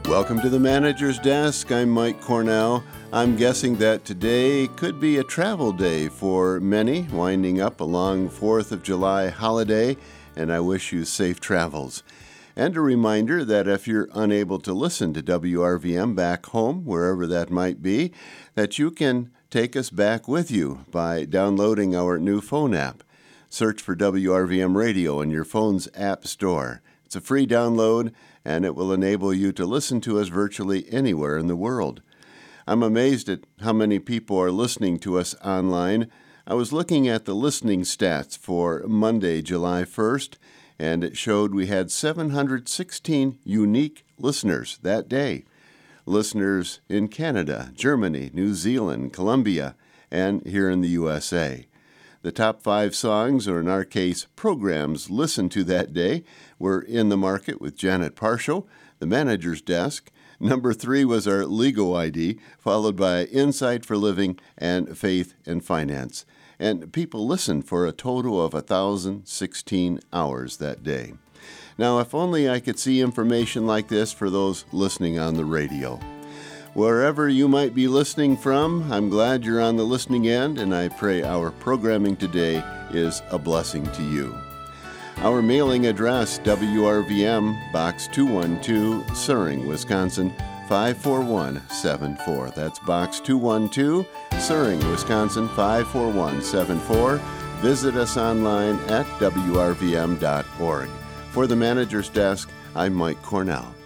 Welcome to the Manager's Desk. I'm Mike Cornell. I'm guessing that today could be a travel day for many, winding up a long 4th of July holiday, and I wish you safe travels. And a reminder that if you're unable to listen to WRVM back home, wherever that might be, that you can take us back with you by downloading our new phone app. Search for WRVM Radio in your phone's app store. It's a free download, and it will enable you to listen to us virtually anywhere in the world. I'm amazed at how many people are listening to us online. I was looking at the listening stats for Monday, July 1st, and it showed we had 716 unique listeners that day. Listeners in Canada, Germany, New Zealand, Colombia, and here in the USA. The top 5 songs, or in our case, programs listened to that day, were In the Market with Janet Parshall, The Manager's Desk. Number 3 was our Legal ID, followed by Insight for Living and Faith and Finance. And people listened for a total of 1,016 hours that day. Now, if only I could see information like this for those listening on the radio. Wherever you might be listening from, I'm glad you're on the listening end, and I pray our programming today is a blessing to you. Our mailing address, WRVM, Box 212, Suring, Wisconsin, 54174. That's Box 212, Suring, Wisconsin, 54174. Visit us online at WRVM.org. For the Manager's Desk, I'm Mike Cornell.